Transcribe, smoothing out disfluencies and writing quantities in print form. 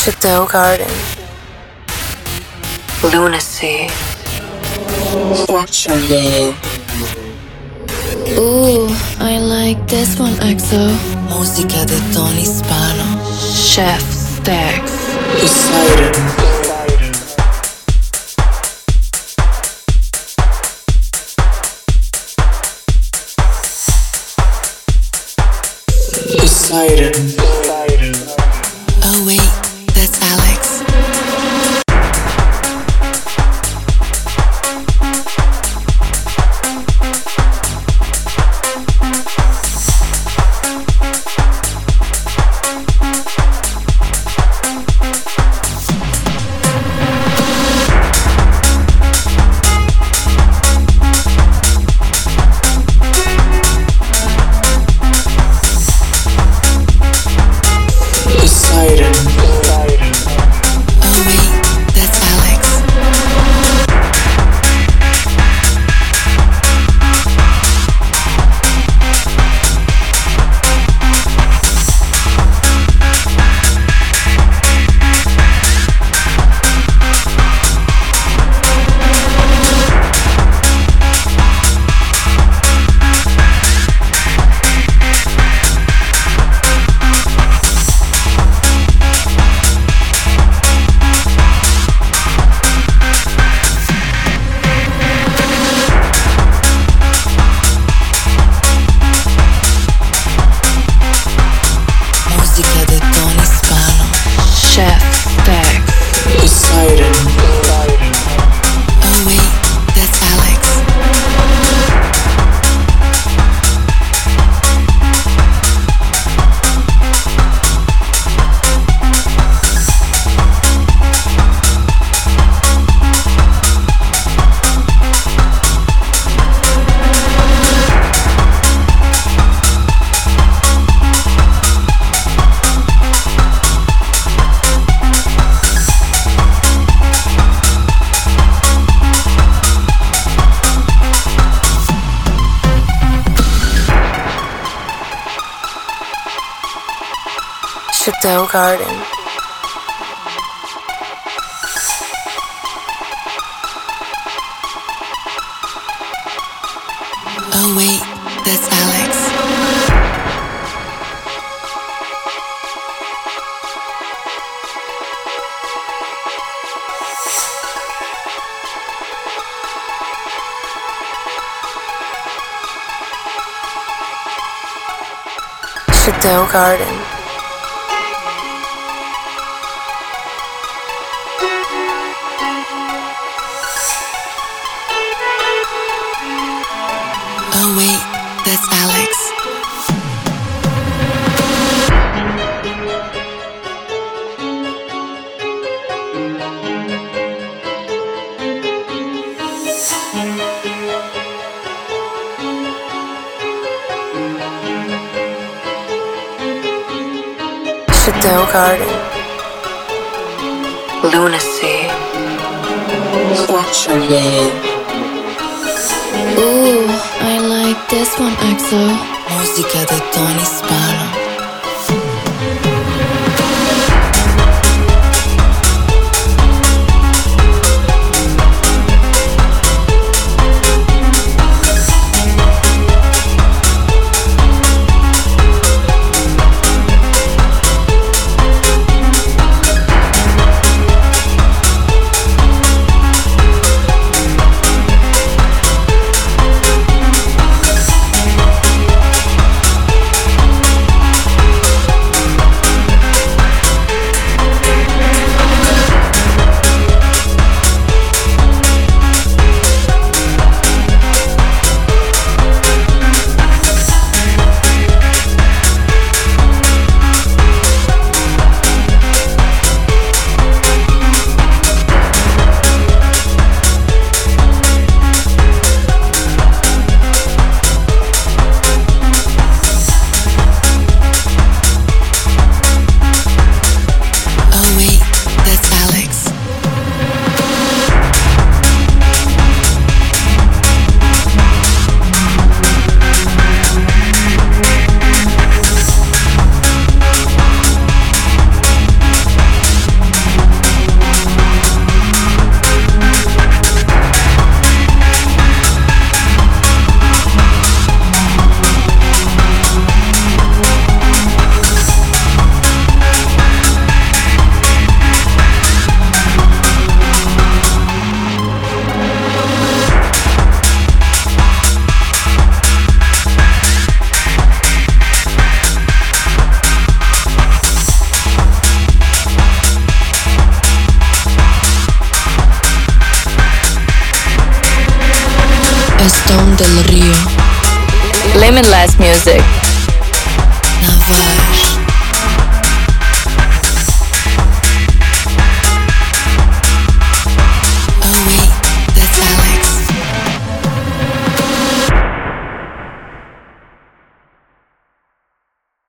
Chateau Garden. Lunacy. Fortunate. Ooh, I like this one, EXO. Música de Tony Hispano. Chef Stax. Poseidon. Poseidon. Oh wait, that's Alex. Poseidon. Oh wait, that's Alex. Música de Tony Hispano. Chef Stax. Poseidon. Oh wait, that's Alex. Chateau Garden. Oh wait, that's Alex. Chateau Garden. Oh wait, that's Alex. Chateau Garden. Lunacy. Fortunate. Ooh, I like this one, EXO. Música de Tony Hispano. Don del Rio, Limitless music. Navarre.